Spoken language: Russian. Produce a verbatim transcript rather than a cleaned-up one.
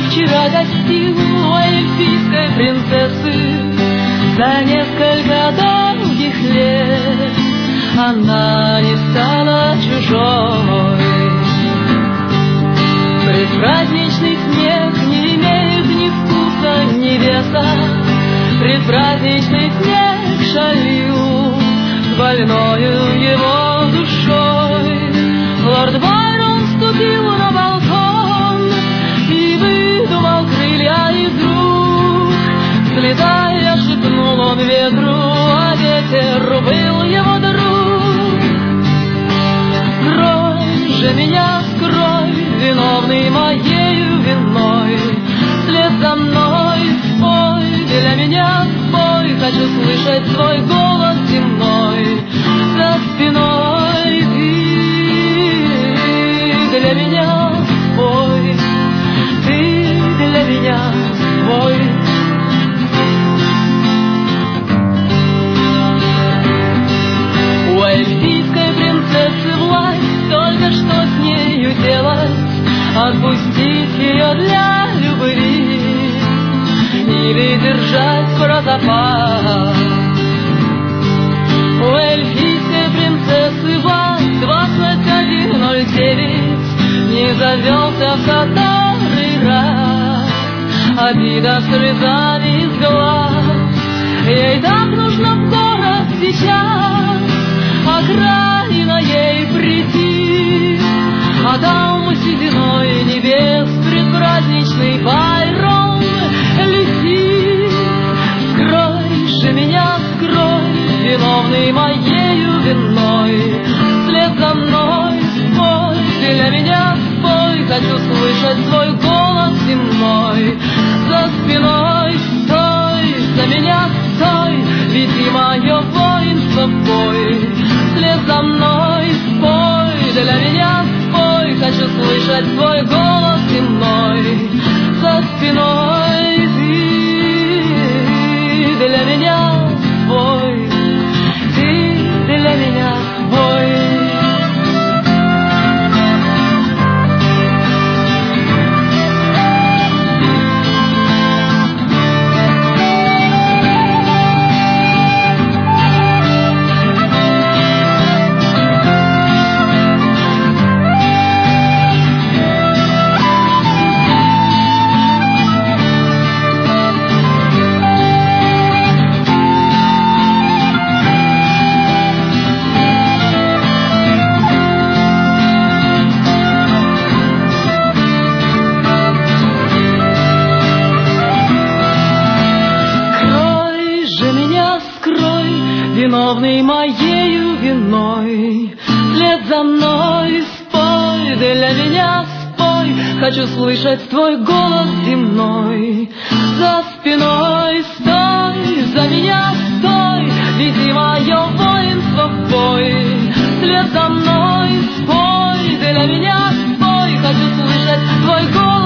вчера гостил у эльфийской принцессы. За несколько долгих лет она не стала чужой. Предпраздничный снег не имеет ни вкуса, ни веса. Предпраздничный снег шалил с больною его душой. Лорд Байрон ступил на балкон и выдумал крылья, и вдруг, взлетая, шепнул он ветру, а ветер был его друг. Скрой же меня, скрой, виновный моею виной, вслед за мной спой, для меня спой, хочу слышать свой голос земной за спиной. Ты для меня спой, ты для меня спой. У эльфийской принцессы власть, только что с нею делать? Отпустить ее для любви или держать про запас? У эльфийской принцессы власть двадцать один ноль девять не завелся в который раз, обида слезами из глаз. Ей так нужно в город сейчас, окраина ей прийти, а там сединой небес предпраздничный Байрон летит. Скрой же меня, скрой, виновный моею виной, вслед за мной спой, для меня спой, хочу слышать свой голос земной за спиной. Стой, за меня стой, веди мое воинство в бой, вслед за мной спой, для меня спой, хочу слышать свой голос земной за спиной. Ты для меня спой, ты для меня спой. Виновный моею виной, вслед за мной спой, для меня спой, хочу слышать твой голос земной за спиной. Стой, за меня стой, веди мое воинство в бой, вслед за мной спой, для меня спой, хочу слышать твой голос.